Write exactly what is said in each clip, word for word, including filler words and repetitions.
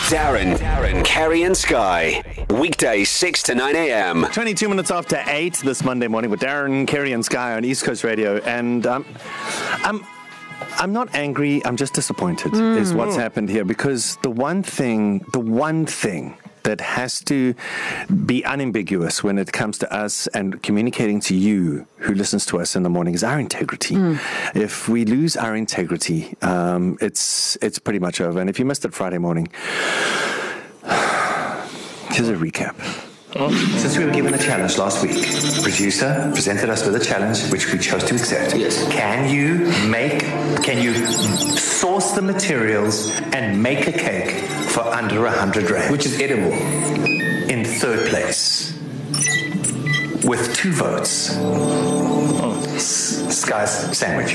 Darren, Darren, Kerry and Sky. Weekdays six to nine a.m. twenty-two minutes after eight this Monday morning with Darren, Kerry and Sky on East Coast Radio. And um, I'm, I'm not angry. I'm just disappointed mm. is what's happened here. Because the one thing, the one thing that has to be unambiguous when it comes to us and communicating to you who listens to us in the morning is our integrity. Mm. If we lose our integrity, um, it's it's pretty much over. And if you missed it Friday morning, here's a recap. Since we were given a challenge last week, producer presented us with a challenge which we chose to accept. Yes. Can you make, can you source the materials and make a cake for under a hundred rand? Which is edible. In third place, with two votes, oh. S- Sky's sandwich.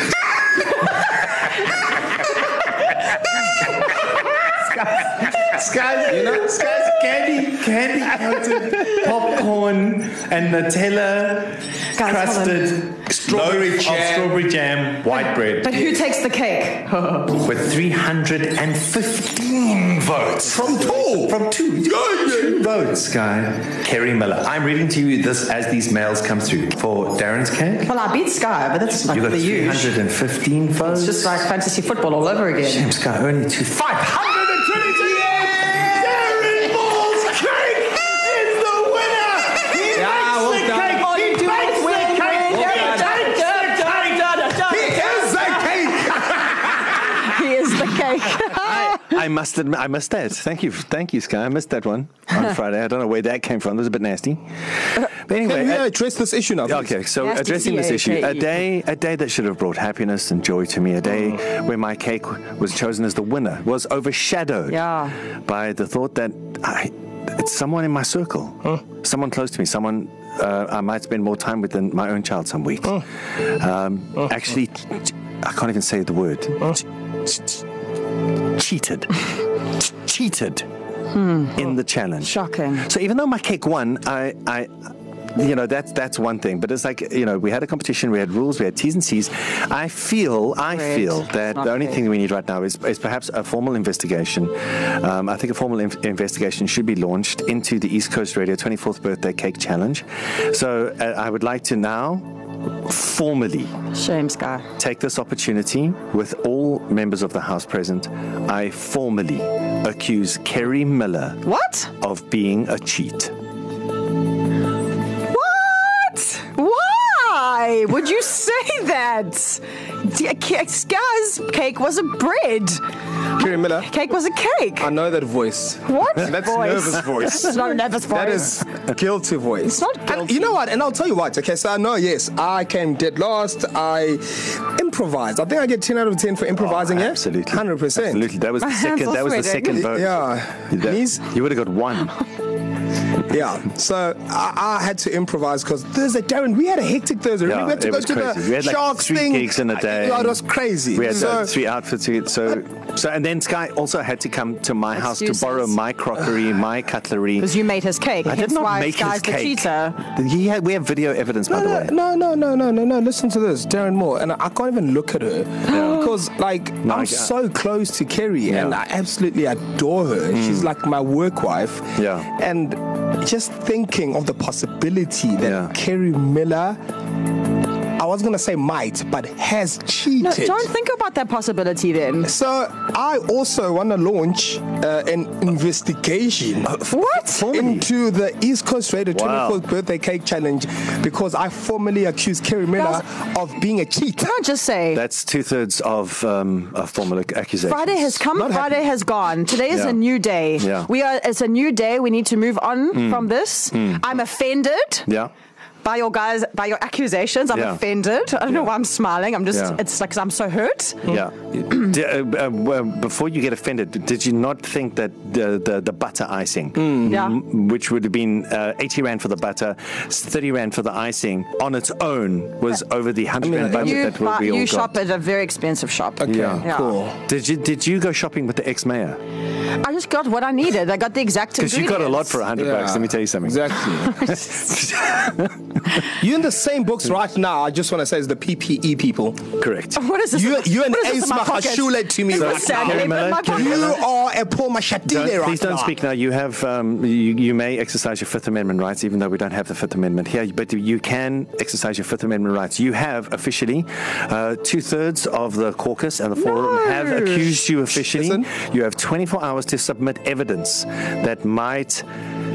Sky's, you know, Sky's candy, candy coated popcorn and Nutella crusted strawberry jam. strawberry jam, white bread. But who takes the cake? With three hundred fifteen votes. From two. From two. Two votes, Sky. Kerry Miller. I'm reading to you this as these mails come through. For Darren's cake. Well, I beat Sky, but that's like you got the three hundred fifteen huge. votes. It's just like fantasy football all over again. Shame, Sky, only two. five hundred twenty-two. Darren Ball's cake is the winner. He yeah, makes well the done. cake. Oh, you he do makes it. the Well cake. done. He takes the cake. He is the cake. He is the cake. I, I must admit, I missed that. Thank you, thank you, Sky. I missed that one on Friday. I don't know where that came from. It was a bit nasty. But anyway, Can we uh, address this issue now, please? Okay, so Nasty addressing this issue, a C A K E. day, a day that should have brought happiness and joy to me, a day Mm. where my cake was chosen as the winner, was overshadowed Yeah. by the thought that I, it's someone in my circle, Huh? someone close to me, someone uh, I might spend more time with than my own child some weeks. Huh? Um, Huh? actually, I can't even say the word. Huh? Cheated. Cheated Hmm. in the challenge. Shocking. So even though my cake won, I, I, you know, that's that's one thing. But it's like, you know, we had a competition, we had rules, we had T's and C's. I feel, I Great. feel that Not the only great. thing we need right now is, is perhaps a formal investigation. Um, I think a formal inv- investigation should be launched into the East Coast Radio twenty-fourth Birthday Cake Challenge. So uh, I would like to now formally Shame, Sky. take this opportunity with all members of the House present. I formally accuse Kerry Miller What? of being a cheat. What? Why would you say that? D- ca- Sky's cake was a bread. Kerry Miller, Cake was a cake. I know that voice. What? That's voice? nervous voice. It's not a nervous voice. That is a guilty voice. It's not And guilty. you know what? And I'll tell you what. Okay, so I know, yes, I came dead last. I improvised. I think I get ten out of ten for improvising, Oh, yeah? absolutely. one hundred percent. Absolutely. That was the My hands second. are That was the sweating. second vote. Yeah. That- Knees? you would have got one. Yeah. So I, I had to improvise because Thursday, Darren, we had a hectic Thursday. Yeah, we had to it go was to crazy. the We had like Sharks three thing. gigs in a day. Yeah, it was crazy. We had so, uh, three outfits. to- So, so, and then Sky also had to come to my house to Excuses. borrow my crockery, my cutlery. Because you made his cake. I did Hence not why make Sky's his the cake. cheater. He had, we have video evidence, by the No, way. no, no, no, no, no, no. Listen to this, Darren Moore, and I, I can't even look at her because, like, No, I'm I- so close to Kerry, Yeah. and I absolutely adore her. Mm. She's like my work wife. Yeah. And just thinking of the possibility that Yeah. Kerry Miller, I was gonna say might, but has cheated. No, don't think about that possibility then. So I also want to launch uh, an investigation What? into the East Coast Radio Wow. twenty-fourth Birthday Cake Challenge because I formally accused Kerry Miller of being a cheat. Can I just say, That's two thirds of um, a formal ac- accusation. Friday has come, Not Friday happy. has gone. Today is Yeah. a new day. Yeah. We are. It's a new day. We need to move on from this. I'm offended. Yeah. By your guys, by your accusations, I'm Yeah. offended. I don't know why I'm smiling. I'm just, Yeah. it's like 'cause I'm so hurt. Yeah. D- uh, uh, well, before you get offended, did you not think that the the, the butter icing, Yeah. m- which would have been uh, eighty rand for the butter, thirty rand for the icing, on its own was over the hundred rand budget You, that we, buy, we all you got? shop at a very expensive shop. Okay, Yeah. cool. Did you did you go shopping with the ex-mayor? I just got what I needed. I got the exact Because you got a lot for a hundred Yeah, bucks. Let me tell you something. Exactly. You're in the same books right now. I just want to say, as the P P E people. Correct. What is this? You, you and What is this Ace in my pocket? Mahashule to me Is right this Sandy Kerry in Miller, my Kerry now. pocket? You are a Paul Mashatile Don't, right please don't now. speak now. You have, um, you, you may exercise your Fifth Amendment rights, even though we don't have the Fifth Amendment here, but you can exercise your Fifth Amendment rights. You have officially, uh, two-thirds of the caucus and the forum No. have accused you officially. Listen. You have twenty-four hours to submit evidence that might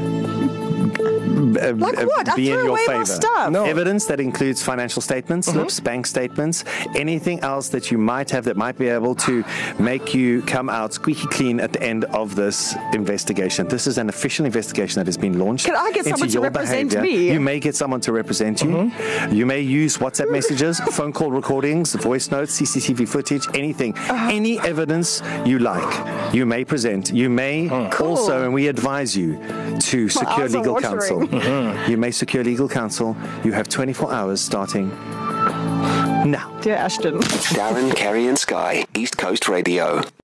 uh, Like uh, what? I be in threw your away my favor. stuff. No. Evidence that includes financial statements, slips, bank statements, anything else that you might have that might be able to make you come out squeaky clean at the end of this investigation. This is an official investigation that has been launched. Can I get into someone to your represent behavior. me? You may get someone to represent you. You may use WhatsApp messages, phone call recordings, voice notes, C C T V footage, anything. Uh-huh. Any evidence you like, you may present. You may Cool. also, and we advise you to secure eyes are legal watering. counsel. You may secure legal counsel. You have twenty-four hours starting now. Dear Ashton. Darren, Kerry and Sky, East Coast Radio.